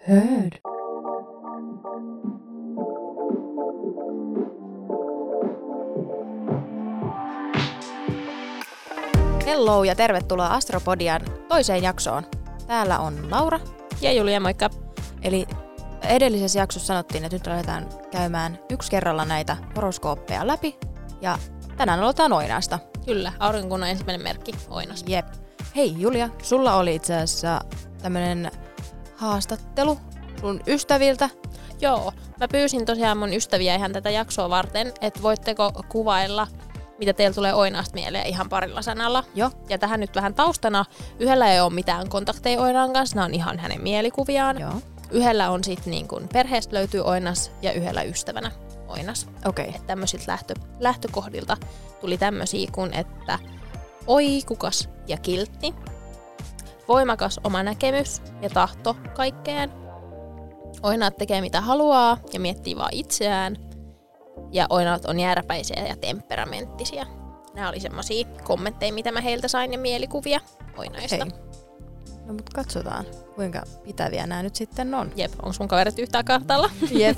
Heard. Hello ja tervetuloa Astropodian toiseen jaksoon. Täällä on Laura. Ja Julia, moikka. Eli edellisessä jaksossa sanottiin, että nyt aletaan käymään yksi kerralla näitä horoskooppeja läpi. Ja tänään aloitetaan Oinaasta. Kyllä, aurinkokunnan ensimmäinen merkki, Oinas. Jep. Hei Julia, sulla oli itse asiassa tämmönen haastattelu sun ystäviltä. Joo, mä pyysin tosiaan mun ystäviä ihan tätä jaksoa varten, että voitteko kuvailla, mitä teillä tulee Oinaasta mieleen ihan parilla sanalla. Joo. Ja tähän nyt vähän taustana, yhdellä ei ole mitään kontakteja Oinaan kanssa, nämä on ihan hänen mielikuviaan. Joo. Yhdellä on sitten niin kuin perheestä löytyy Oinas ja yhdellä ystävänä Oinas. Okei. Että tämmöisiltä lähtökohdilta tuli tämmöisiä kuin, että oikukas ja kiltti, voimakas oma näkemys ja tahto kaikkeen, Oinaat tekee mitä haluaa ja miettii vaan itseään, ja Oinaat on jääräpäisiä ja temperamenttisia. Nämä oli semmosia kommentteja, mitä mä heiltä sain ja mielikuvia Oinaista. Hei. No mut katsotaan, kuinka pitäviä nämä nyt sitten on. Jep, onko mun kaverit yhtään kartalla? Jep.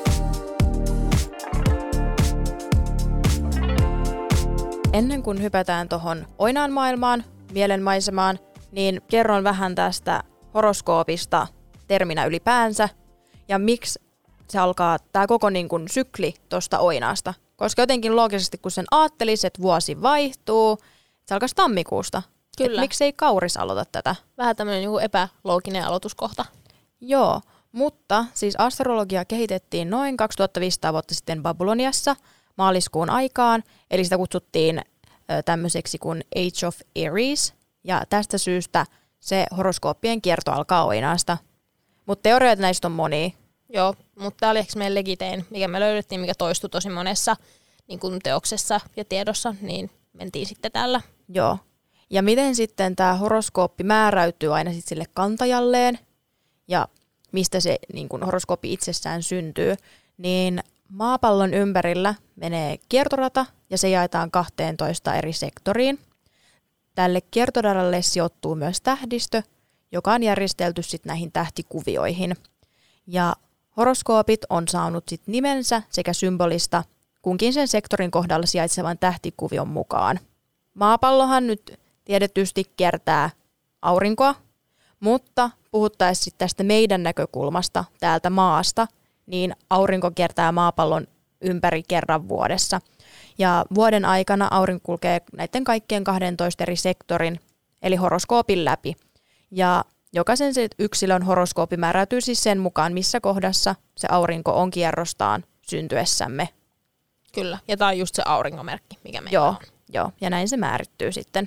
Ennen kuin hypätään tohon Oinaan maailmaan, mielenmaisemaan, niin kerron vähän tästä horoskoopista terminä ylipäänsä ja miksi se alkaa tää koko niin kun sykli tosta Oinaasta. Koska jotenkin loogisesti kun sen ajattelisi, että vuosi vaihtuu, se alkaisi tammikuusta. Kyllä. Miksi ei kauris aloita tätä? Vähän tämmönen joku epälooginen aloituskohta. Joo, mutta siis astrologia kehitettiin noin 2500 vuotta sitten Babyloniassa maaliskuun aikaan, eli sitä kutsuttiin tämmöiseksi kuin Age of Aries, ja tästä syystä se horoskooppien kierto alkaa Oinaasta. Mutta teorioita näistä on monia. Joo, mutta tämä oli ehkä meidän legitein, mikä me löydettiin, mikä toistui tosi monessa niin kun teoksessa ja tiedossa, niin mentiin sitten tällä. Joo. Ja miten sitten tämä horoskooppi määräytyy aina sitten sille kantajalleen, ja mistä se niin kun horoskooppi itsessään syntyy, niin maapallon ympärillä menee kiertorata, ja se jaetaan 12 eri sektoriin. Tälle kiertoradalle sijoittuu myös tähdistö, joka on järjestelty sitten näihin tähtikuvioihin. Ja horoskoopit on saanut sitten nimensä sekä symbolista kunkin sen sektorin kohdalla sijaitsevan tähtikuvion mukaan. Maapallohan nyt tiedetysti kiertää aurinkoa, mutta puhuttaisiin sitten tästä meidän näkökulmasta täältä maasta, niin aurinko kiertää maapallon ympäri kerran vuodessa. Ja vuoden aikana aurinko kulkee näiden kaikkien 12 eri sektorin, eli horoskoopin läpi. Ja jokaisen yksilön horoskoopi määräytyy siis sen mukaan, missä kohdassa se aurinko on kierrostaan syntyessämme. Kyllä, ja tämä on just se aurinkomerkki, mikä meillä on. Joo, ja näin se määrittyy sitten.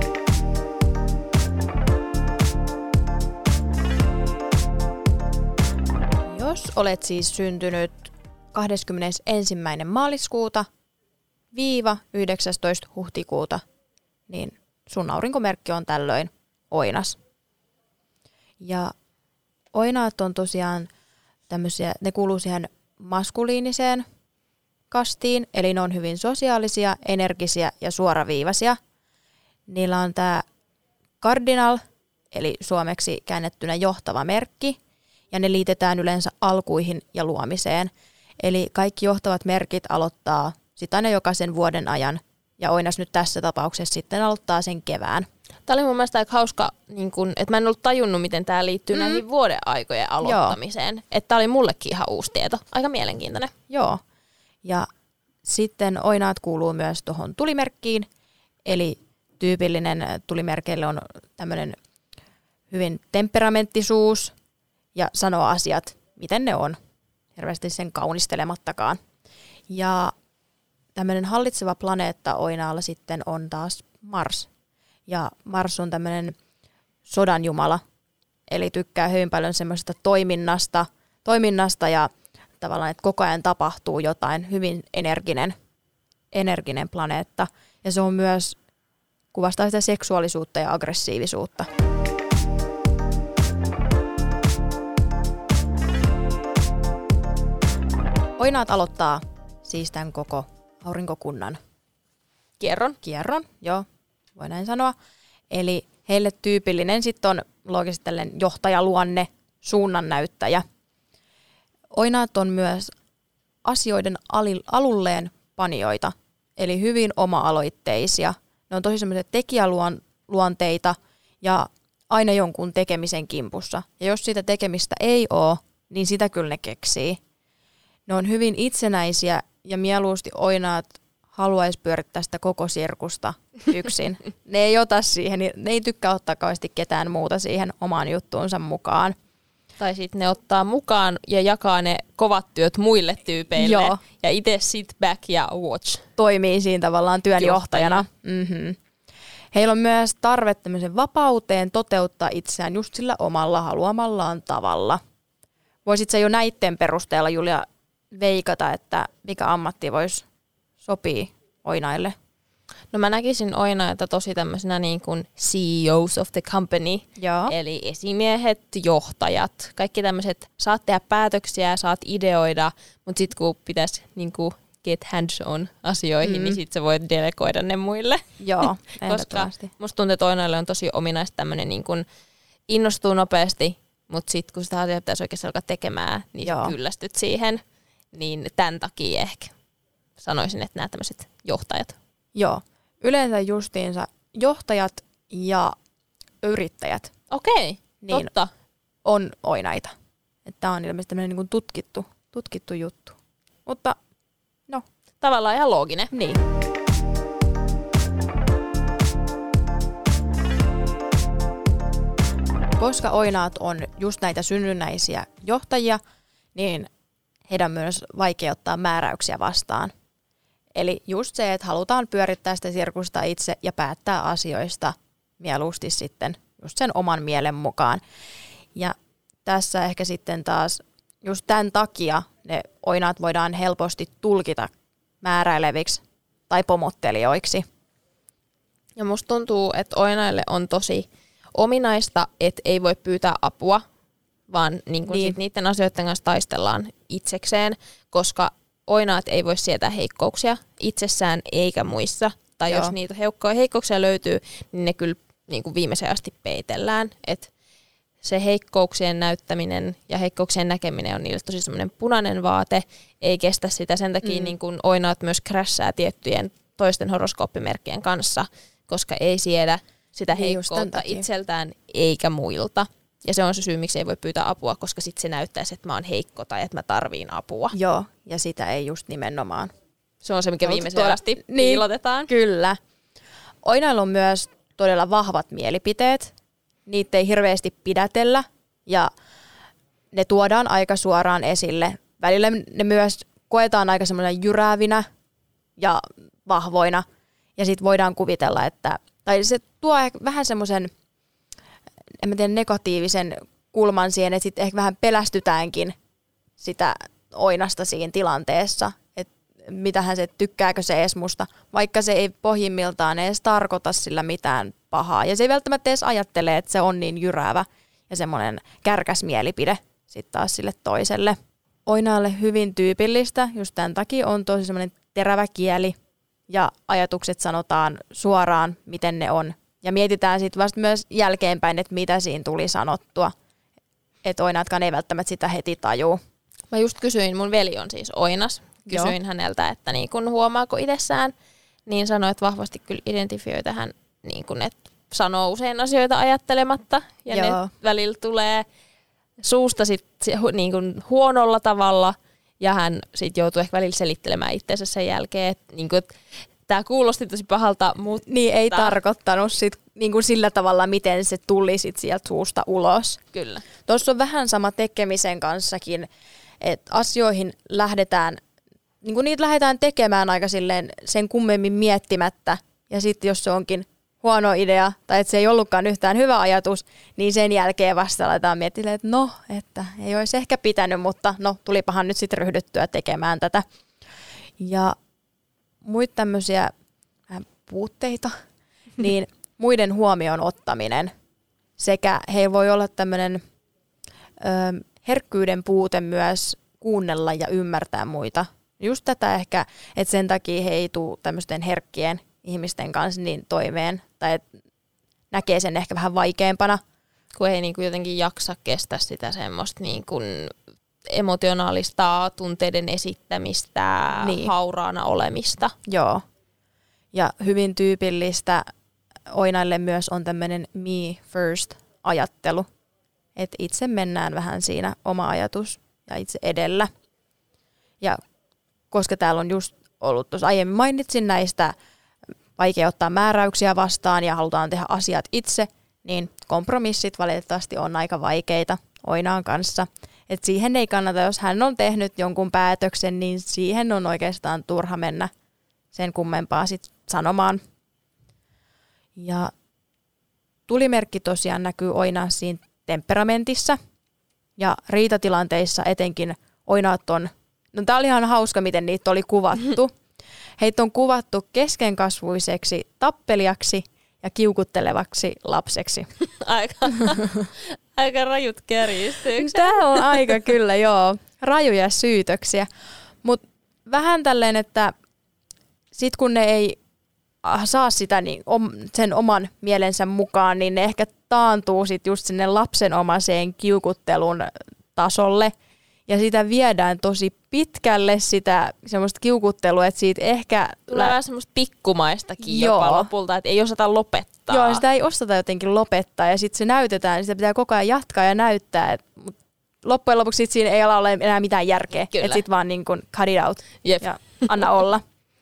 Jos olet siis syntynyt 21. maaliskuuta viiva 19. huhtikuuta, niin sun aurinkomerkki on tällöin Oinas. Ja Oinaat on tosiaan tämmöisiä, ne kuuluu siihen maskuliiniseen kastiin, eli ne on hyvin sosiaalisia, energisiä ja suoraviivaisia. Niillä on tämä cardinal, eli suomeksi käännettynä johtava merkki, ja ne liitetään yleensä alkuihin ja luomiseen. Eli kaikki johtavat merkit aloittaa sitä aina jokaisen vuoden ajan, ja Oinas nyt tässä tapauksessa sitten aloittaa sen kevään. Tämä oli mun mielestä aika hauska, niin kun, että mä en ollut tajunnut, miten tämä liittyy näihin vuoden aikojen aloittamiseen. Että tämä oli mullekin ihan uusi tieto. Aika mielenkiintoinen. Joo. Ja sitten Oinaat kuuluu myös tuohon tulimerkkiin, eli tyypillinen tulimerkeille on tämmöinen hyvin temperamenttisuus ja sanoo asiat, miten ne on, hirveästi sen kaunistelemattakaan. Ja tämmöinen hallitseva planeetta Oinaalla sitten on taas Mars. Ja Mars on tämmöinen sodanjumala, eli tykkää hyvin paljon semmoisesta toiminnasta ja tavallaan, että koko ajan tapahtuu jotain, hyvin energinen planeetta. Ja se on myös, kuvastaa sitä seksuaalisuutta ja aggressiivisuutta. Oinaat aloittaa siis tämän koko aurinkokunnan kierron, joo, voi näin sanoa. Eli heille tyypillinen sitten on loogisesti tällainen johtajaluonne, suunnannäyttäjä. Oinaat on myös asioiden alulleen panijoita, eli hyvin oma-aloitteisia. Ne on tosi semmoisia tekijäluonteita ja aina jonkun tekemisen kimpussa. Ja jos sitä tekemistä ei ole, niin sitä kyllä ne keksii. Ne on hyvin itsenäisiä ja mieluusti oinaat haluaisi pyörittää sitä koko sirkusta yksin. Ne ei ota siihen, ne ei tykkää ottaa kauheasti ketään muuta siihen omaan juttuunsa mukaan. Tai sitten ne ottaa mukaan ja jakaa ne kovat työt muille tyypeille. Joo. Ja itse sit back ja watch. Toimii siinä tavallaan työnjohtajana. Mm-hmm. Heillä on myös tarve tämmöisen vapauteen toteuttaa itseään just sillä omalla haluamallaan tavalla. Voisit sä jo näitten perusteella, Julia, veikata, että mikä ammatti voisi sopia oinaille? No mä näkisin oinaita tosi tämmöisenä niin kuin CEOs of the company, Joo. eli esimiehet, johtajat, kaikki tämmöiset, saat tehdä päätöksiä, saat ideoida, mutta sitten kun pitäisi niin kuin get hands on asioihin, niin sitten sä voit delegoida ne muille. Joo, Koska musta tuntuu, että oinaille on tosi ominaista tämmöinen niin kuin innostuu nopeasti, mutta sitten kun sitä asiaa pitäisi oikeasti alkaa tekemään, niin kyllästyt siihen, niin tämän takia ehkä sanoisin, että nämä tämmöiset johtajat. Joo, yleensä justiinsa johtajat ja yrittäjät. Okei, niin totta. On oinaita. Tämä on ilmeisesti tämmöinen niin kuin tutkittu juttu. Mutta no. Tavallaan ihan looginen. Niin. Koska oinaat on just näitä synnynnäisiä johtajia, niin heidän on myös vaikea ottaa määräyksiä vastaan. Eli just se, että halutaan pyörittää sitä sirkusta itse ja päättää asioista mieluusti sitten just sen oman mielen mukaan. Ja tässä ehkä sitten taas just tämän takia ne oinaat voidaan helposti tulkita määräileviksi tai pomottelijoiksi. Ja musta tuntuu, että oinaille on tosi ominaista, että ei voi pyytää apua, vaan niin. Sit niiden asioiden kanssa taistellaan itsekseen, koska oinaat ei voi sietää heikkouksia itsessään eikä muissa. Tai jos niitä heikkouksia löytyy, niin ne kyllä niin kuin viimeiseen asti peitellään. Et se heikkouksien näyttäminen ja heikkouksien näkeminen on niille tosi semmoinen punainen vaate, ei kestä sitä. Sen takia niin kuin oinaat myös crashaa tiettyjen toisten horoskooppimerkkien kanssa, koska ei siedä sitä heikkoutta itseltään eikä muilta. Ja se on se syy, miksi ei voi pyytää apua, koska sitten se näyttäisi, että mä oon heikko tai että mä tarviin apua. Joo, ja sitä ei just nimenomaan. Se on se, mikä viimeiseen asti piilotetaan. Kyllä. Oinailla on myös todella vahvat mielipiteet. Niitä ei hirveästi pidätellä ja ne tuodaan aika suoraan esille. Välillä ne myös koetaan aika semmoinen jyräävinä ja vahvoina. Ja sitten voidaan kuvitella, että tai se tuo vähän semmoisen, en mä tiedä, negatiivisen kulman siihen, että sitten ehkä vähän pelästytäänkin sitä oinasta siinä tilanteessa, että mitähän se, tykkääkö se edes musta, vaikka se ei pohjimmiltaan edes tarkoita sillä mitään pahaa. Ja se ei välttämättä edes ajattele, että se on niin jyräävä ja semmoinen kärkäs mielipide sitten taas sille toiselle. Oinaalle hyvin tyypillistä, just tämän takia on tosi semmoinen terävä kieli ja ajatukset sanotaan suoraan, miten ne on. Ja mietitään sitten vasta myös jälkeenpäin, että mitä siinä tuli sanottua. Että oinaatkaan ei välttämättä sitä heti tajuu. Mä just kysyin, mun veli on siis oinas. Kysyin häneltä, että niin kun huomaako itsessään, niin sanoi, että vahvasti kyllä identifioi tähän, niin kun, että sanoo usein asioita ajattelematta. Ja ne välillä tulee suusta sit, niin kun huonolla tavalla. Ja hän sitten joutuu ehkä välillä selittelemään itseensä sen jälkeen, että niin kun, tämä kuulosti tosi pahalta, mutta niin ei tarkoittanut sit, niin kuin sillä tavalla, miten se tuli sit sieltä suusta ulos. Kyllä. Tuossa on vähän sama tekemisen kanssakin, että asioihin lähdetään, niin kuin niitä lähdetään tekemään aika silleen sen kummemmin miettimättä. Ja sitten jos se onkin huono idea tai että se ei ollutkaan yhtään hyvä ajatus, niin sen jälkeen vasta aletaan miettimään, että no, että ei olisi ehkä pitänyt, mutta no, tulipahan nyt sitten ryhdyttyä tekemään tätä. Ja muita tämmöisiä puutteita, niin muiden huomioon ottaminen sekä heillä voi olla tämmöinen herkkyyden puute myös kuunnella ja ymmärtää muita. Just tätä ehkä, että sen takia he ei tule tämmöisten herkkien ihmisten kanssa niin toimeen tai näkee sen ehkä vähän vaikeampana. kun ei niinku jotenkin jaksa kestä sitä semmoista niinku emotionaalista tunteiden esittämistä, hauraana olemista. Joo. Ja hyvin tyypillistä oinaille myös on tämmöinen me first ajattelu. Että itse mennään vähän siinä oma ajatus ja itse edellä. Ja koska täällä on just ollut, tuossa aiemmin mainitsin näistä vaikea ottaa määräyksiä vastaan ja halutaan tehdä asiat itse, niin kompromissit valitettavasti on aika vaikeita oinaan kanssa. Et siihen ei kannata, jos hän on tehnyt jonkun päätöksen, niin siihen on oikeastaan turha mennä sen kummempaa sit sanomaan. Ja tulimerkki tosiaan näkyy oinaan siinä temperamentissa ja riitatilanteissa etenkin oinaat on, no tää oli ihan hauska miten niitä oli kuvattu. Heitä on kuvattu keskenkasvuiseksi tappelijaksi ja kiukuttelevaksi lapseksi. Aika rajut kärjistykset. Tää on aika kyllä, joo. Rajuja syytöksiä. Mutta vähän tälleen, että sit kun ne ei saa sitä niin sen oman mielensä mukaan, niin ne ehkä taantuu sit just sinne lapsenomaiseen kiukuttelun tasolle. Ja sitä viedään tosi pitkälle sitä semmoista kiukuttelua, että siitä ehkä tulee vähän semmoista pikkumaistakin jopa lopulta, että ei osata lopettaa. Joo, sitä ei osata jotenkin lopettaa ja sitten se näytetään, niin sitä pitää koko ajan jatkaa ja näyttää. Loppujen lopuksi sit siinä ei ala ole enää mitään järkeä, että sitten vaan niin kuin cut it out ja anna olla.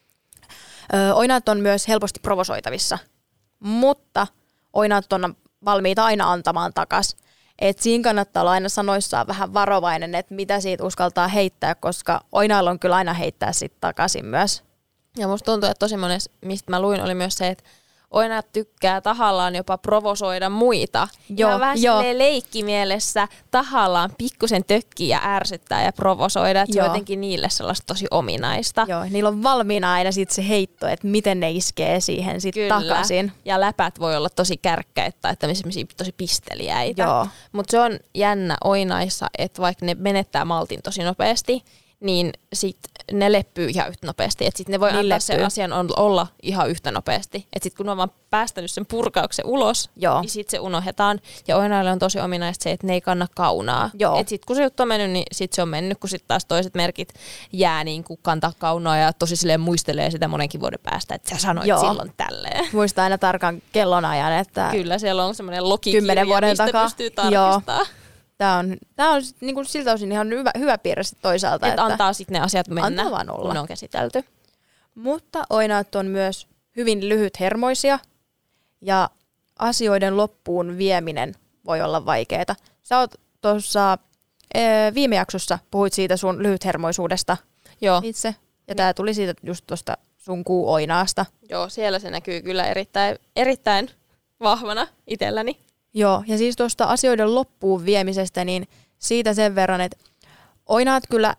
Oinaat on myös helposti provosoitavissa, mutta oinaat on valmiita aina antamaan takas. Et siinä kannattaa olla aina sanoissaan vähän varovainen, että mitä siitä uskaltaa heittää, koska oinailla on kyllä aina heittää sitten takaisin myös. Ja musta tuntuu, että tosi monessa, mistä mä luin, oli myös se, että oinaat tykkää tahallaan jopa provosoida muita. Ihan vähän silleen leikkimielessä tahallaan pikkusen tökkiä ja ärsyttää ja provosoida, että se on jotenkin niille sellaista tosi ominaista. Joo, niillä on valmiina aina sit se heitto, että miten ne iskee siihen sitten takaisin. Ja läpät voi olla tosi kärkkäitä tai tämmöisiä tosi pisteliäitä. Mutta se on jännä oinaissa, että vaikka ne menettää maltin tosi nopeasti, niin sit ne leppyy ihan yhtä nopeasti. Että sit ne voi antaa sen asian olla ihan yhtä nopeasti. Että sit kun ne on vaan päästänyt sen purkauksen ulos, niin sit se unohdetaan. Ja oinaille on tosi ominaista se, että ne ei kanna kaunaa. Että sit kun se juttu on mennyt, niin sit se on mennyt. Kun sit taas toiset merkit jää niin kuin kantaa kaunaa ja tosi silleen muistelee sitä monenkin vuoden päästä, että sä sanoit silloin tälleen. Muistaa aina tarkan kellonajan, että kyllä siellä on semmoinen logikirja, 10 vuoden mistä takaa pystyy tarkistamaan. Tämä on niin kuin siltä osin ihan hyvä piirre toisaalta. Että antaa sitten ne asiat mennä, kun ne on käsitelty. Mutta oinaat on myös hyvin lyhythermoisia ja asioiden loppuun vieminen voi olla vaikeaa. Sä oot tuossa viime jaksossa puhuit siitä sun lyhythermoisuudesta itse. Ja tää tuli siitä just tuosta sun kuuoinaasta. Joo, siellä se näkyy kyllä erittäin vahvana itselläni. Joo, ja siis tuosta asioiden loppuun viemisestä, niin siitä sen verran, että oinaat kyllä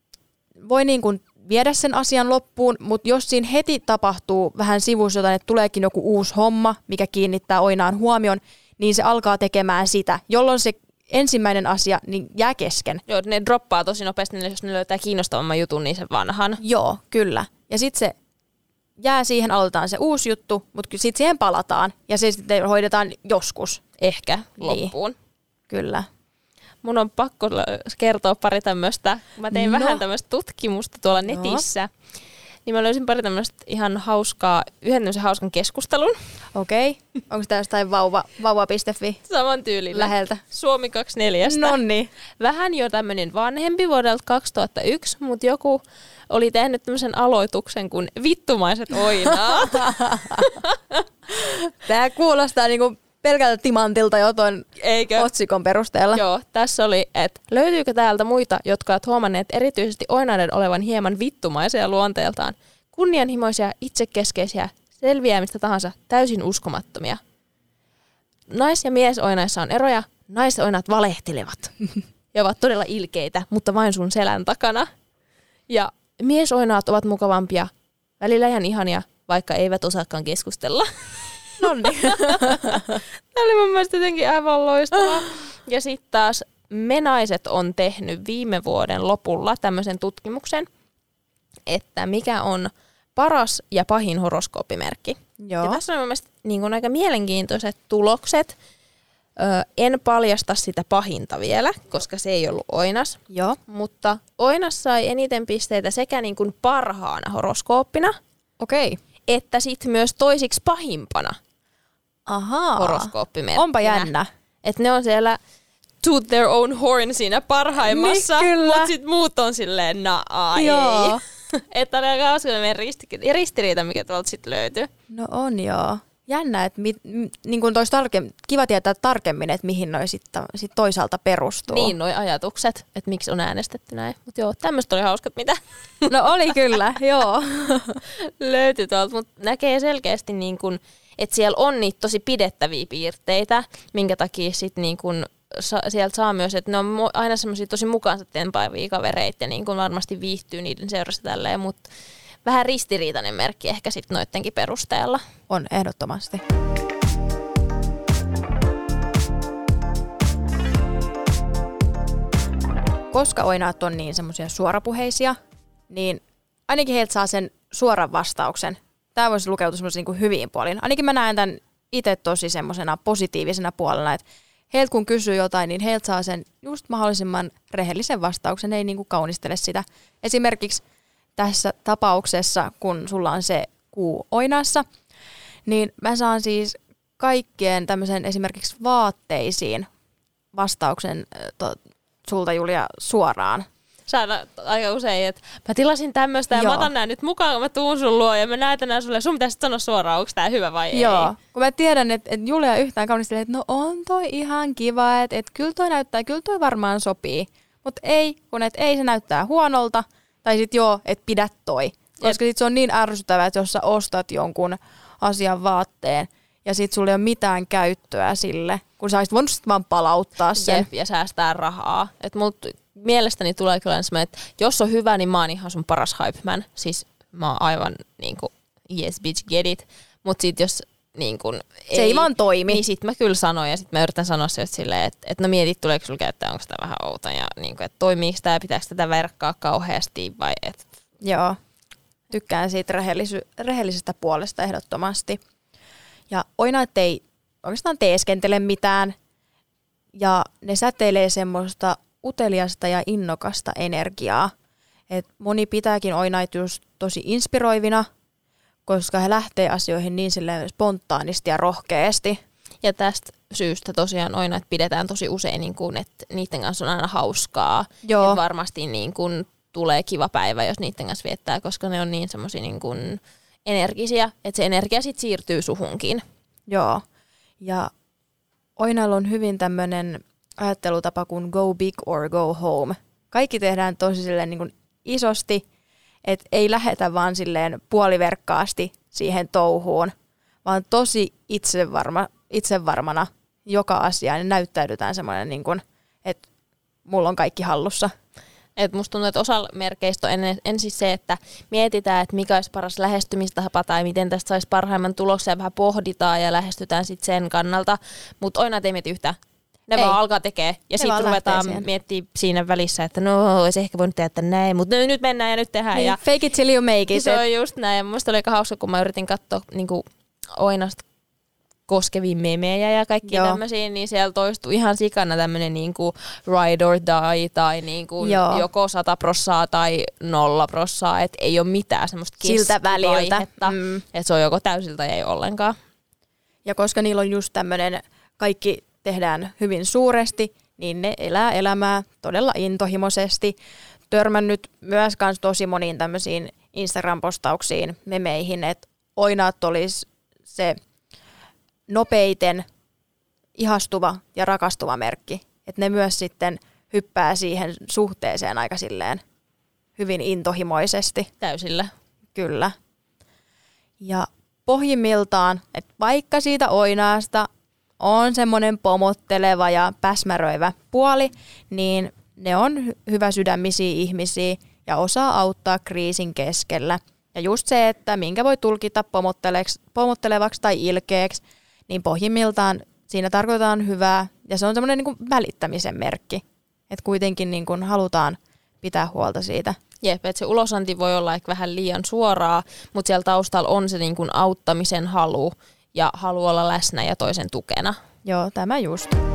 voi niin kuin viedä sen asian loppuun, mutta jos siinä heti tapahtuu vähän sivussa jotain, että tuleekin joku uusi homma, mikä kiinnittää oinaan huomion, niin se alkaa tekemään sitä, jolloin se ensimmäinen asia niin jää kesken. Joo, ne droppaa tosi nopeasti, jos ne löytää kiinnostavamman jutun, niin sen vanhan. Joo, kyllä. Ja sitten se jää siihen, aloitetaan se uusi juttu, mutta sitten siihen palataan ja se sitten hoidetaan joskus. Ehkä loppuun. Niin. Kyllä. Mun on pakko kertoa pari tämmöistä. Mä tein vähän tämmöistä tutkimusta tuolla netissä. Niin mä löysin pari tämmöistä ihan yhden tämmöisen hauskan keskustelun. Okei. Onko tää jostain vauva.fi? Saman tyylillä. Läheltä. Suomi 24. Nonni. Vähän jo tämmöinen vanhempi vuodelta 2001, mutta joku oli tehnyt tämmöisen aloituksen kuin vittumaiset oinaat. Tää kuulostaa niinku pelkältä timantilta jo ton otsikon perusteella. Joo, tässä oli, että löytyykö täältä muita, jotka ovat huomanneet erityisesti oinaiden olevan hieman vittumaisia luonteeltaan, kunnianhimoisia, itsekeskeisiä, selviämistä tahansa, täysin uskomattomia. Nais- ja miesoinaissa on eroja, naisoinat valehtelevat ja ovat todella ilkeitä, mutta vain sun selän takana. Ja miesoinaat ovat mukavampia, välillä ihan ihania, vaikka eivät osaakaan keskustella. Nonni. Tämä oli mun mielestä jotenkin aivan loistavaa. Ja sitten taas me naiset on tehnyt viime vuoden lopulla tämmöisen tutkimuksen, että mikä on paras ja pahin horoskooppimerkki. Joo. Ja tässä on mun mielestä niin kuin aika mielenkiintoiset tulokset. En paljasta sitä pahinta vielä, koska se ei ollut Oinas. Joo. Mutta Oinas sai eniten pisteitä sekä niin kuin parhaana horoskooppina, Okei. että sitten myös toisiksi pahimpana Ahaa. horoskooppimerkkinä. Onpa jännä. Että ne on siellä toot their own horn siinä parhaimmassa, Niin, kyllä. mutta sitten muut on silleen, Joo. ei. Että on aika hauska meidän ristiriita, mikä tuolta sitten löytyy. No on joo. Jännä, että niin kuin kiva tietää tarkemmin, että mihin noi sit toisaalta perustuu. Niin, noi ajatukset, että miksi on äänestetty näin. Mutta joo, tämmöistä oli hauskat, mitä No oli kyllä, joo. löytyi tuolta, mutta näkee selkeästi, niin kun, että siellä on niitä tosi pidettäviä piirteitä, minkä takia sitten niin kun sieltä saa myös, että ne on aina semmoisia tosi mukaansa tempaivia kavereita ja niin kun varmasti viihtyy niiden seurassa tälleen, mutta vähän ristiriitainen merkki ehkä sitten noittenkin perusteella. On ehdottomasti. Koska oinaat on niin semmoisia suorapuheisia, niin ainakin heiltä saa sen suoran vastauksen. Tämä voisi lukeutua semmoisen niin kuin hyviin puolin. Ainakin mä näen tämän itse tosi semmoisena positiivisena puolena, että heiltä kun kysyy jotain, niin heiltä saa sen just mahdollisimman rehellisen vastauksen, ei niin kuin kaunistele sitä. Esimerkiksi tässä tapauksessa, kun sulla on se kuu Oinaassa, niin mä saan siis kaikkien tämmöisen esimerkiksi vaatteisiin vastauksen sulta, Julia, suoraan. Saada aika usein, että mä tilasin tämmöistä ja mä otan nää nyt mukaan, kun mä tuun sun luo ja mä näytän nää sulle. Sun pitäisi sanoa suoraan, onko tää hyvä vai Joo, ei. kun mä tiedän, että Julia yhtään kaunistelee, että no on toi ihan kiva, että kyllä toi näyttää, kyllä toi varmaan sopii. Mutta ei, kun ei se näyttää huonolta, tai sit joo, että pidä toi. Koska sit se on niin ärsyttävää, että jos sä ostat jonkun asian vaatteen, ja sit sulla ei ole mitään käyttöä sille, kun sä olisit voinut sit vaan palauttaa sen. Jep, ja säästää rahaa. Et mielestäni tulee kyllä semmoinen, että jos on hyvä, niin mä oon ihan sun paras hype man. Siis mä oon aivan niinku, yes bitch get it. Mut sit jos niinku, se ei vaan toimi. Niin sit mä kyllä sanon ja sit mä yritän sanoa se silleen, että no mietit, tuleeko sulla käyttää, onko sitä vähän outo ja niinku, että toimiiko tää, pitääkö tätä verkkaa kauheasti vai et. Joo, tykkään siitä rehellisestä puolesta ehdottomasti. Ja oinaat ei oikeastaan teeskentele mitään ja ne säteilee semmoista uteliasta ja innokasta energiaa. Et moni pitääkin oinaita just tosi inspiroivina, koska he lähtee asioihin niin silleen spontaanisti ja rohkeasti. Ja tästä syystä tosiaan oinaat pidetään tosi usein, niin kun, että niiden kanssa on aina hauskaa. Joo. Et varmasti niin kun tulee kiva päivä, jos niiden kanssa viettää, koska ne on niin semmoisia niin kun energisiä, että se energia sitten siirtyy suhunkin. Joo. Ja oinailla on hyvin tämmöinen ajattelutapa kuin go big or go home. Kaikki tehdään tosi silleen niin kuin isosti, että ei lähetä vaan silleen puoliverkkaasti siihen touhuun, vaan tosi itsevarmana joka asiaan ja näyttäydytään semmoinen, niin kuin, että mulla on kaikki hallussa. Et musta tuntuu, että osa merkeistä on ensin se, että mietitään, että mikä olisi paras lähestymistapa tai miten tästä saisi parhaimman tuloksen ja vähän pohditaan ja lähestytään sitten sen kannalta. Mutta oinaat ei mieti yhtään. Ne vaan alkaa tekemään ja sitten ruvetaan miettimään siinä välissä, että no olisi ehkä voinut tehdä näin, mutta nyt mennään ja nyt tehdään. Niin, ja fake it till you make it. Se on just näin ja musta oli aika hauska, kun mä yritin katsoa niinku oinasta koskevia memejä ja kaikkia tämmöisiä, niin siellä toistui ihan sikana tämmöinen niinku ride or die tai niinku joko 100% tai 0%, että ei ole mitään semmoista keskivaihetta, että se on joko täysiltä tai ei ollenkaan. Ja koska niillä on just tämmöinen, kaikki tehdään hyvin suuresti, niin ne elää elämää todella intohimoisesti. Törmännyt myös kans tosi moniin tämmöisiin Instagram-postauksiin, memeihin, että oinaat olisi se nopeiten ihastuva ja rakastuva merkki. Että ne myös sitten hyppää siihen suhteeseen aika silleen hyvin intohimoisesti. Täysillä. Kyllä. Ja pohjimmiltaan, että vaikka siitä oinaasta on semmoinen pomotteleva ja päsmäröivä puoli, niin ne on hyvä sydämisiä ihmisiä ja osaa auttaa kriisin keskellä. Ja just se, että minkä voi tulkita pomottelevaksi tai ilkeäksi, niin pohjimmiltaan siinä tarkoitetaan hyvää ja se on semmoinen niin kuin välittämisen merkki. Että kuitenkin niin kuin halutaan pitää huolta siitä. Jep, että se ulosanti voi olla ehkä vähän liian suoraa, mutta siellä taustalla on se niin kuin auttamisen halu ja halu olla läsnä ja toisen tukena. Joo, tämä just.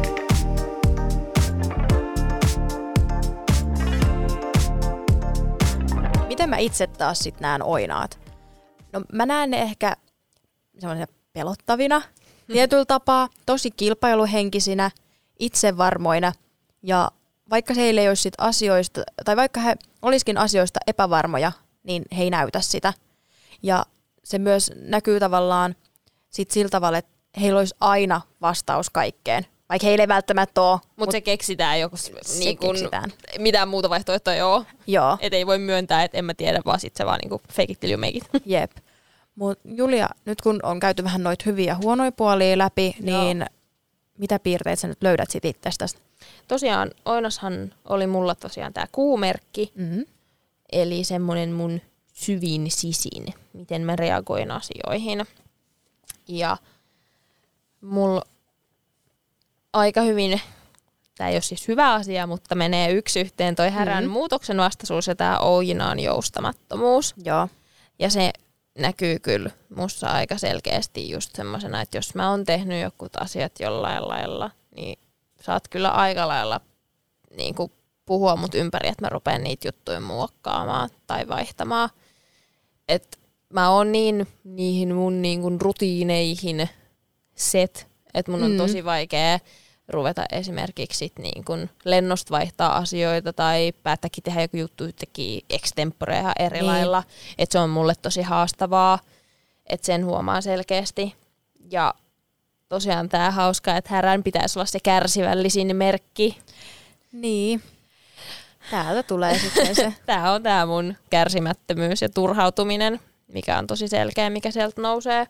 miten mä itse taas sit näen oinaat? No mä näen ne ehkä semmoisia pelottavina tietyllä tapaa, tosi kilpailuhenkisinä, itsevarmoina ja vaikka heillä ei olisi sit asioista, tai vaikka he olisikin asioista epävarmoja, niin he ei näytä sitä. Ja se myös näkyy tavallaan sit sillä tavalla, että heillä olisi aina vastaus kaikkeen. Vaikka heillä ei välttämättä ole. Mutta se keksitään joku, niin kun, keksitään. Mitään muuta vaihtoehtoa ei ole. Joo. Et ei voi myöntää, että en mä tiedä, vaan sit se vaan niinku fake it till you make it. Jep. Mut Julia, nyt kun on käyty vähän noita hyviä ja huonoja puolia läpi, niin mitä piirteitä sä nyt löydät sit itsestäsi? Tosiaan Oinashan oli mulla tosiaan tää kuumerkki, eli semmonen mun syvin sisin, miten mä reagoin asioihin. Ja mulla aika hyvin, tää ei ole siis hyvä asia, mutta menee yksi yhteen toi härän muutoksen vastaisuus ja tää oinaan joustamattomuus. Joo. Ja se näkyy kyllä musta aika selkeästi just semmosena, että jos mä oon tehnyt jokut asiat jollain lailla, niin saat kyllä aika lailla niin kuin puhua mut ympäri, että mä rupean niitä juttuja muokkaamaan tai vaihtamaan. Et mä oon niihin mun niin kuin rutiineihin että mun on tosi vaikea ruveta esimerkiksi sit niin kun lennosta vaihtaa asioita tai päättäkin tehdä joku juttu yhtäkkiä extempore ihan eri lailla. Että se on mulle tosi haastavaa, että sen huomaa selkeästi. Ja tosiaan tää hauska, että härän pitäisi olla se kärsivällisin merkki. Niin. Täältä tulee sitten se. Tää on tää mun kärsimättömyys ja turhautuminen, mikä on tosi selkeä, mikä sieltä nousee.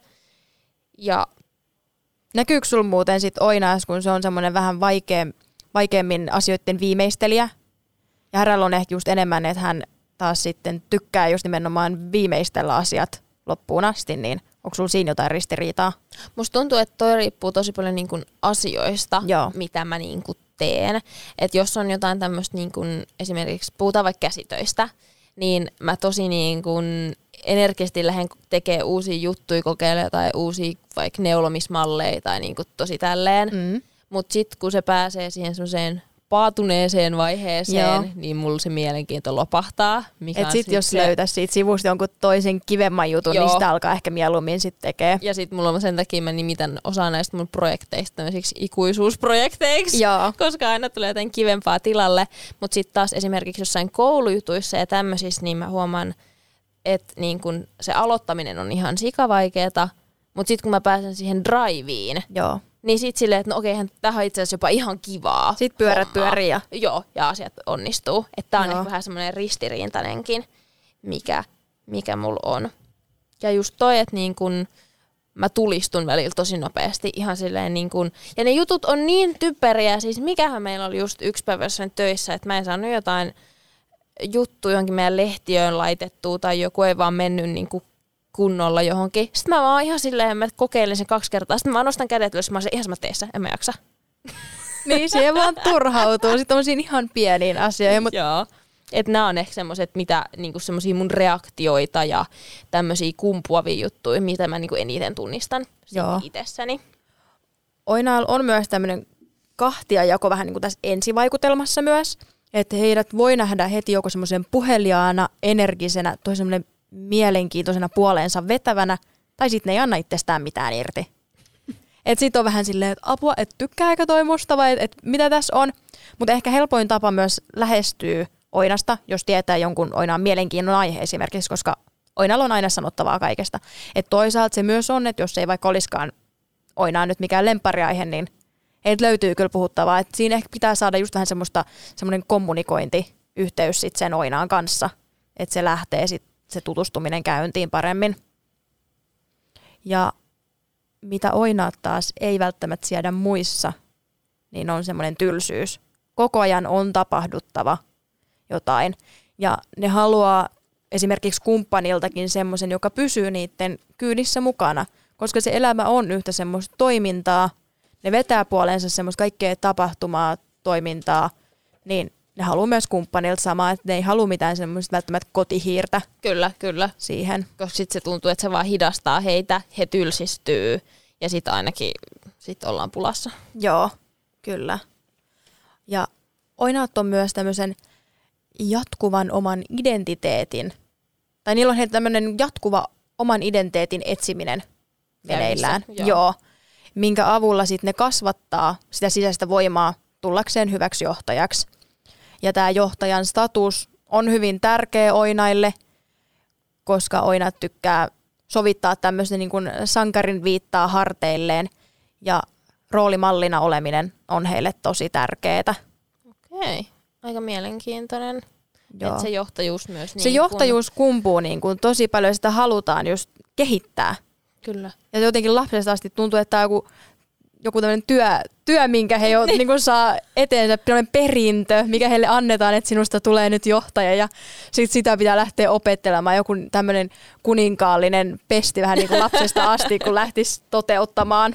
Ja näkyykö sulla muuten sit oinaas, kun se on semmoinen vähän vaikeammin asioiden viimeistelijä? Ja härällä on ehkä just enemmän, että hän taas sitten tykkää just nimenomaan viimeistellä asiat loppuun asti, niin onko sulla siinä jotain ristiriitaa? Musta tuntuu, että toi riippuu tosi paljon niin kuin asioista, mitä mä niin kuin teen. Että jos on jotain tämmöistä, niin kuin esimerkiksi puhutaan vaikka käsitöistä, niin mä tosi niin kuin energisesti lähden tekemään uusia juttuja, kokeilemaan tai uusia vaikka neulomismalleja tai niin kuin tosi tälleen. Mutta sitten kun se pääsee siihen semmoiseen paatuneeseen vaiheeseen, niin mulla se mielenkiinto lopahtaa. Et sit jos löytäisi siitä sivusta jonkun toisen kivemman jutun, niin sitä alkaa ehkä mieluummin sitten tekee. Ja sit mulla on sen takia mä nimitän osa näistä mun projekteista tämmöisiksi ikuisuusprojekteiksi, koska aina tulee jotain kivempaa tilalle. Mutta sitten taas esimerkiksi jossain koulujutuissa ja tämmöisissä, niin mä huomaan, että niin kun se aloittaminen on ihan sikavaikeeta, mutta sitten kun mä pääsen siihen driveen, niin sit silleen, että no okei, tähän on itse asiassa jopa ihan kivaa. Sitten pyörät pyörii. Joo, ja asiat onnistuu. Että tää on ehkä vähän semmoinen ristiriintainenkin, mikä mulla on. Ja just toi, että niin kun mä tulistun välillä tosi nopeasti ihan silleen niin kun, ja ne jutut on niin typeriä, siis mikähän meillä oli just yksi päivä jossain töissä, että mä en saanut jotain juttu johonkin meidän lehtiöön laitettua tai joku ei vaan mennyt niin kuin kunnolla johonkin. Sitten mä vaan ihan silleen, mä kokeilin sen 2 kertaa. Sitten mä nostan kädet ylös, mä oon ihan sama teissä, en mä jaksa. Niin, siihen vaan turhautuu. Sitten on siinä ihan pieniin asioihin. Joo. Että nämä on ehkä semmoiset, mitä niinku semmoisia mun reaktioita ja tämmöisiä kumpuavia juttuja, mitä mä niinku eniten tunnistan itsessäni. Oinaalla on myös tämmöinen kahtiajako vähän niin kuin tässä ensivaikutelmassa myös. Että heidät voi nähdä heti joko semmoisen puheliaana, energisenä, tosi semmoinen mielenkiintoisena puoleensa vetävänä, tai sitten ne ei anna itsestään mitään irti. Että sit on vähän silleen, että apua, että tykkääkö toi musta vai että mitä tässä on. Mutta ehkä helpoin tapa myös lähestyy oinasta, jos tietää jonkun oinaan mielenkiinnon aihe esimerkiksi, koska oinalla on aina sanottavaa kaikesta. Että toisaalta se myös on, että jos ei vaikka olisikaan oinaan nyt mikään lemppariaihe, niin heiltä löytyy kyllä puhuttavaa. Että siinä ehkä pitää saada just vähän semmoinen kommunikointiyhteys sit sen oinaan kanssa, että se lähtee sitten se tutustuminen käyntiin paremmin. Ja mitä oinaat taas ei välttämättä siedä muissa, niin on semmoinen tylsyys. Koko ajan on tapahduttava jotain. Ja ne haluaa esimerkiksi kumppaniltakin semmoisen, joka pysyy niiden kyydissä mukana, koska se elämä on yhtä semmoista toimintaa. Ne vetää puoleensa semmoista kaikkea tapahtumaa, toimintaa, niin ne haluaa myös kumppanilta samaa, että ne ei halua mitään semmoista välttämättä kotihiirtä. Kyllä. Siihen. Koska sitten se tuntuu, että se vaan hidastaa heitä, he tylsistyy ja sitten ainakin ollaan pulassa. Joo, kyllä. Ja oinaat on myös tämmöisen jatkuvan oman identiteetin tai niillä on heillä tämmöinen jatkuva oman identiteetin etsiminen meneillään. Joo. Minkä avulla sitten ne kasvattaa sitä sisäistä voimaa tullakseen hyväksi johtajaksi. Ja tämä johtajan status on hyvin tärkeä oinaille, koska oinat tykkää sovittaa tämmöisen niin kuin sankarin viittaa harteilleen ja roolimallina oleminen on heille tosi tärkeää. Okei, aika mielenkiintoinen. Että se johtajuus myös. Se johtajuus kumpuu niin kuin tosi paljon, sitä halutaan just kehittää. Kyllä. Ja jotenkin lapsesta asti tuntuu, että tämä on joku tämmöinen työ, minkä he niin kuin saa eteensä, perintö, mikä heille annetaan, että sinusta tulee nyt johtaja. Ja sitten sitä pitää lähteä opettelemaan. Joku tämmöinen kuninkaallinen pesti vähän niin kuin lapsesta asti, kun lähtisi toteuttamaan.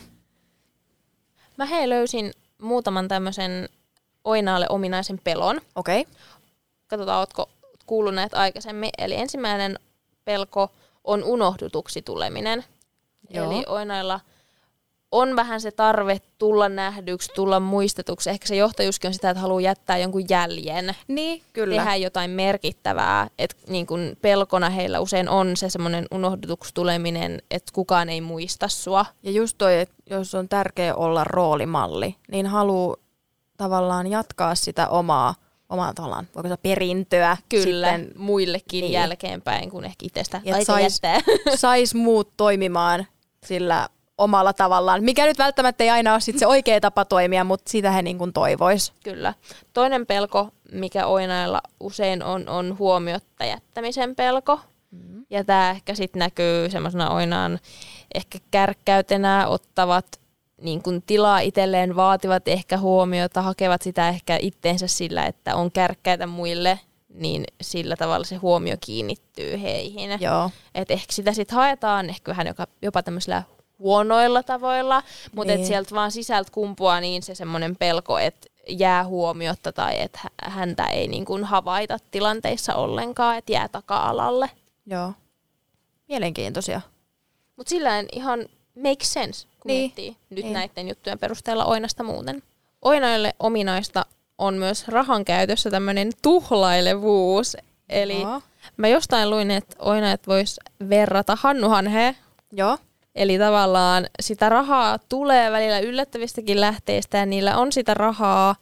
Mä löysin muutaman tämmöisen oinaalle ominaisen pelon. Okei. Katsotaan, ootko kuullut näitä aikaisemmin. Eli ensimmäinen pelko on unohdutuksi tuleminen. Joo. Eli oinailla on vähän se tarve tulla nähdyksi, tulla muistetuksi. Ehkä se johtajuuskin on sitä, että haluaa jättää jonkun jäljen. Niin, kyllä. Tehdä jotain merkittävää. Että niin kun pelkona heillä usein on se semmoinen unohdutuksi tuleminen, että kukaan ei muista sua. Ja just toi, että jos on tärkeä olla roolimalli, niin haluaa tavallaan jatkaa sitä omaa tavallaan, voiko se perintöä. Kyllä, sitten, muillekin niin. Jälkeenpäin, kun ehkä itsestä sais muut toimimaan sillä omalla tavallaan, mikä nyt välttämättä ei aina ole sit se oikea tapa toimia, mutta sitä he niin kuin toivois. Kyllä. Toinen pelko, mikä oinailla usein on huomiotta jättämisen pelko. Mm. Ja tämä ehkä sitten näkyy semmoisena oinaan ehkä kärkkäytenä, ottavat niin kuin tilaa itselleen, vaativat ehkä huomiota, hakevat sitä ehkä itteensä sillä, että on kärkkäitä muille, niin sillä tavalla se huomio kiinnittyy heihin. Joo. Et ehkä sitä sitten haetaan ehkä vähän jopa tämmöisillä huonoilla tavoilla, mutta niin. Sieltä vaan sisältä kumpuaa niin se semmoinen pelko, että jää huomiotta tai että häntä ei niin kuin havaita tilanteissa ollenkaan, että jää taka-alalle. Joo. Mielenkiintoisia. Mutta sillä ihan make sense, kun miettii nyt näiden juttujen perusteella oinasta muuten. Oinaille ominaista on myös rahan käytössä tämmöinen tuhlailevuus. Eli mä jostain luin, että oinaat vois verrata hannuhanheen. Joo. Eli tavallaan sitä rahaa tulee välillä yllättävistäkin lähteistä ja niillä on sitä rahaa.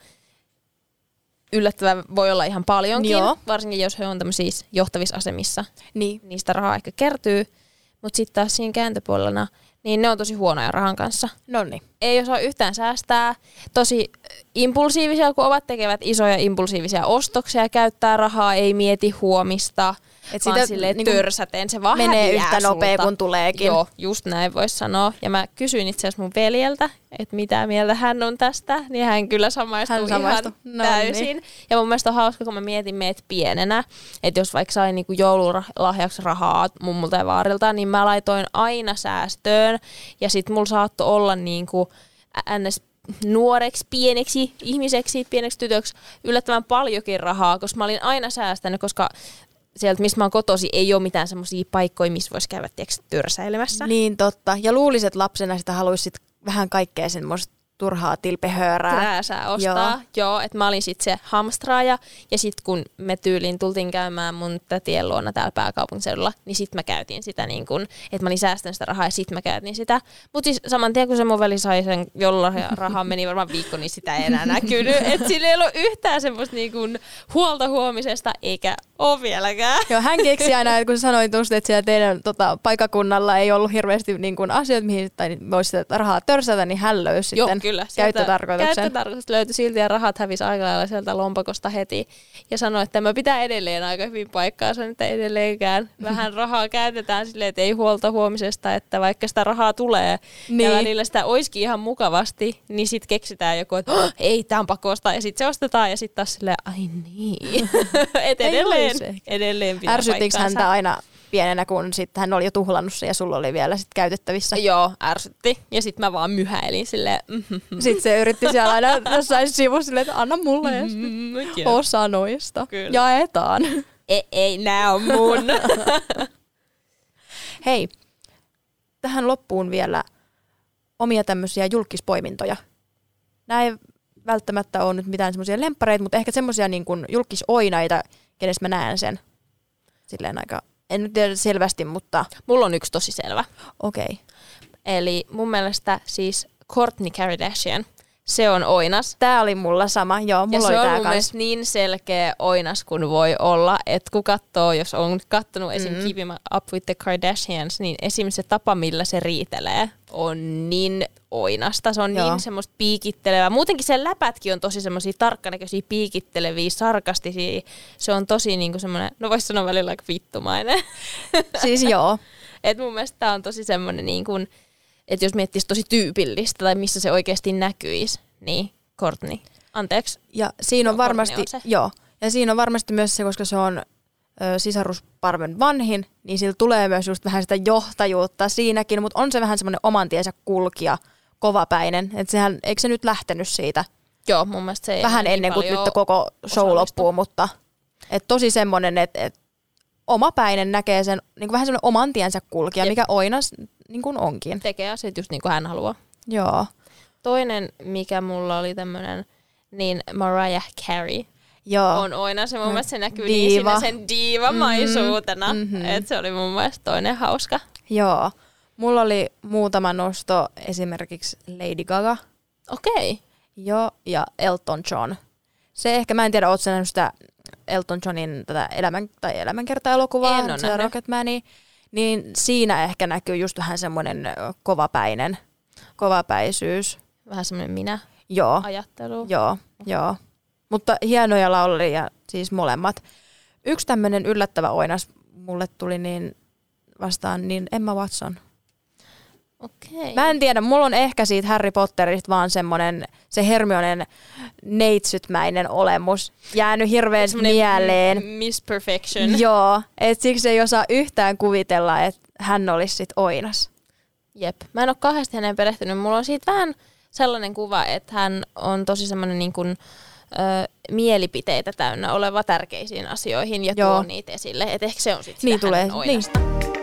Yllättävää voi olla ihan paljonkin, varsinkin jos he on tämmöisissä johtavissa asemissa. Niin. Niistä rahaa ehkä kertyy, mutta sitten taas siinä kääntöpuolella, niin ne on tosi huonoja rahan kanssa. Noniin. Ei osaa yhtään säästää, tosi impulsiivisia, kun ovat tekevät isoja impulsiivisia ostoksia, käyttää rahaa, ei mieti huomista, et vaan silleen niin törsäten, se vaan menee yhtä nopea kuin tuleekin. Joo, just näin voisi sanoa. Ja mä kysyin itse asiassa mun veljeltä, että mitä mieltä hän on tästä, niin hän kyllä samaistui ihan täysin. Niin. Ja mun mielestä on hauska, kun mä mietin meitä pienenä, että jos vaikka sain niinku joululahjaksi rahaa mummulta ja vaarilta, niin mä laitoin aina säästöön. Ja sit mulla saattoi olla niinku ns. Nuoreksi, pieneksi ihmiseksi, pieneksi tytöksi yllättävän paljonkin rahaa, koska mä olin aina säästänyt, koska sieltä, missä mä oon kotosi, ei ole mitään semmoisia paikkoja, missä voisi käydä törsäilemässä. Niin totta. Ja luulisit, että lapsena sitä haluaisit vähän kaikkea semmoista turhaa tilpehöörää. Krääsää ostaa. Joo, että mä olin sitten se hamstraaja. Ja sitten kun me tyyliin tultiin käymään mun tätien luona täällä pääkaupunkiseudulla, niin sitten mä käytin sitä niin kuin, että mä olin säästänyt sitä rahaa ja sitten mä käytin sitä. Mutta siis saman tien kun se mun veli sai sen jollarahaa, meni varmaan viikko, niin sitä ei enää näkynyt. Että sillä ei ollut yhtään semmoista niin kuin huolta huomisesta, eikä ole vieläkään. Joo, hän keksi aina, että kun sanoin tuosta, että siellä teidän paikakunnalla ei ollut hirveästi niin kuin asioita, mihin voisi sitä rahaa törsätä, niin hän löysi sitten käyttötarkoituksen. Käyttötarkoitus löytyi silti ja rahat hävisi aika lailla sieltä lompakosta heti. Ja sanoi, että tämä pitää edelleen aika hyvin paikkaa, sanoin, että edelleenkään vähän rahaa käytetään silleen, että ei huolta huomisesta, että vaikka sitä rahaa tulee ja välillä sitä olisikin ihan mukavasti, niin sitten keksitään joku, että ei, tämä on pakko ostaa ja sitten se ostetaan ja sitten taas silleen, ai niin. Et edelleen pitää ärsyttiinkö häntä aina pienenä, kun sitten hän oli jo tuhlannut se ja sulla oli vielä sit käytettävissä? Joo, ärsytti. Ja sitten mä vaan myhäilin silleen. Sitten se yritti siellä aina jossain sivussa silleen, että anna mulle osa noista. Kyllä. Jaetaan. Ei, nää on mun. Hei, tähän loppuun vielä omia tämmöisiä julkispoimintoja. Nämä ei välttämättä ole nyt mitään semmoisia lemppareita, mutta ehkä semmoisia niin kuin julkisoinaita, kenestä mä näen sen silleen aika En nyt tiedä selvästi, mutta Mulla on yksi tosi selvä. okei. Eli mun mielestä siis Kourtney Kardashian, se on oinas. Tää oli mulla sama, joo, mulla Ja oli se on tää mun kans. mielestä niin selkeä oinas kuin voi olla, että kun katsoo, jos on kattonut esim. Keeping Up with the Kardashians, niin esim. Se tapa, millä se riitelee, on niin oinasta. Se on Joo. niin semmoista piikittelevää. Muutenkin sen läpätkin on tosi semmoisia tarkkanäköisiä, piikitteleviä, sarkastisia. Se on tosi niinku semmoinen, no vois sanoa välillä aika vittumainen. Siis joo. Et mun mielestä tää on tosi semmoinen, niin kuin, että jos miettisi tosi tyypillistä tai missä se oikeasti näkyisi, niin Kourtney. Anteeksi. Ja siinä on Joo, varmasti, Kourtney on se. joo. Ja siinä on varmasti myös se, koska se on sisarusparven vanhin, niin sillä tulee myös just vähän sitä johtajuutta siinäkin, mutta on se vähän semmoinen oman tiensä kulkija, kovapäinen. Että sehän, eikö se nyt lähtenyt siitä Joo, mun mielestä se ei vähän niin ennen kuin paljon nyt koko show osallistu. loppuu, mutta et tosi semmoinen, että omapäinen näkee sen niin vähän semmoinen oman tiensä kulkija, Jep. mikä Oinas niin kuin onkin. Tekee asiat just niin kuin hän haluaa. Joo. Toinen, mikä mulla oli tämmönen, niin Mariah Carey Joo. on oina. Se mun mielestä se näkyy Diiva. niin siinä sen diivamaisuutena. Mhm. Että se oli mun mielestä toinen hauska. Joo. Mulla oli muutama nosto, esimerkiksi Lady Gaga. Okei. Joo, ja Elton John. Se ehkä, mä en tiedä, ootko sä nähnyt sitä Elton Johnin tätä elämänkerta-elokuvaa, En oo se nähnyt. Rocketmania, niin siinä ehkä näkyy just vähän semmoinen kovapäisyys. Vähän semmoinen Joo, minä-ajattelu. joo. Mutta hienoja laulajia, siis molemmat. Yksi tämmöinen yllättävä oinas mulle tuli niin vastaan, niin Emma Watson. Okei. Mä en tiedä, mulla on ehkä siitä Harry Potterista vaan semmonen, se Hermionen neitsytmäinen olemus jäänyt hirveän Semmoinen mieleen. Miss Perfection. Joo, et siksi ei osaa yhtään kuvitella, että hän olisi sit oinas. Jep. Mä en ole kauheasti häneen perehtynyt. Mulla on siitä vähän sellainen kuva, että hän on tosi semmoinen niin kuin, mielipiteitä täynnä oleva tärkeisiin asioihin ja Joo. tuo niitä esille. Et ehkä se on sitten Niin sitä tulee, hänen oinasta.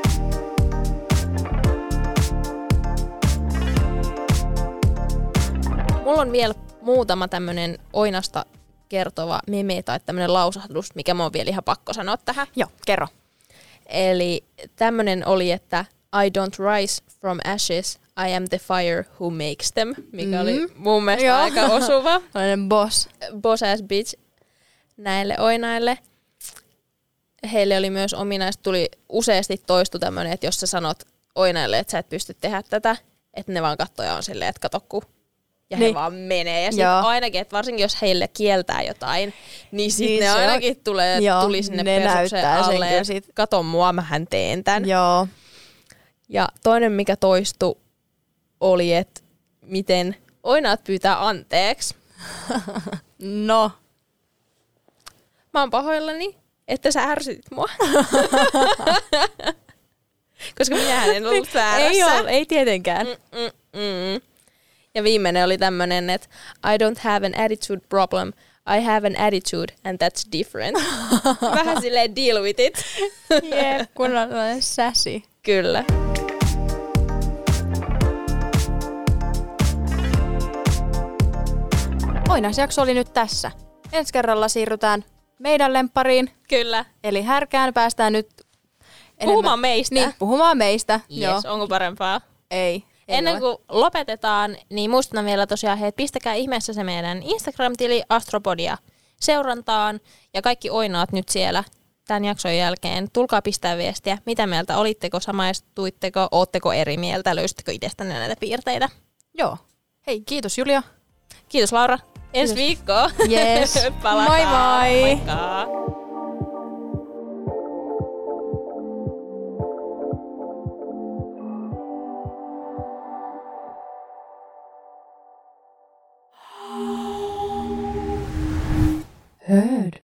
Mulla on vielä muutama tämmönen oinasta kertova meme tai tämmönen lausahdus, mikä mä oon vielä ihan pakko sanoa tähän. Joo, kerro. Eli tämmönen oli, että I don't rise from ashes, I am the fire who makes them, mikä oli mun mielestä Joo. aika osuva. Tällainen boss. Boss ass bitch näille oinaille. Heille oli myös ominaista, tuli useasti toistu tämmönen, että jos sä sanot oinaille, että sä et pysty tehdä tätä, että ne vaan kattoo ja on silleen, että kato ku. Ja he Niin. vaan menee. Ja sitten Joo. ainakin, että varsinkin jos heille kieltää jotain, niin sitten Niin ne se on- ainakin tuli sinne ne persuksen näyttää sen alle. kyllä Ja sit. kato mua, mähän teen tän. Joo. Ja toinen, mikä toistui, oli, että miten oinaat pyytää anteeksi. No. Mä oon pahoillani, että sä ärsytit mua. Koska minähän en ollut väärässä. Ei tietenkään. Ja viimeinen oli tämmönen, että I don't have an attitude problem. I have an attitude and that's different. Vähän silleen deal with it. Jep, kun on sassy. Kyllä. Oinasjakso oli nyt tässä. Ensi kerralla siirrytään meidän lemppariin, Kyllä. eli härkään päästään nyt Puhumaan meistä. Niin, puhumaan meistä. Yes, onko parempaa? Ei. Ennen kuin lopetetaan, niin muistutan vielä tosiaan, että pistäkää ihmeessä se meidän Instagram-tili Astropodia seurantaan. Ja kaikki oinaat nyt siellä tämän jakson jälkeen. Tulkaa pistää viestiä, mitä mieltä olitteko, samaistuitteko, ootteko eri mieltä, löysittekö itsestänne näitä piirteitä. Joo. Hei, kiitos Julia. Kiitos Laura. Ensi viikkoon. Yes. Palataan. Moi moi. Moikka. Hörd.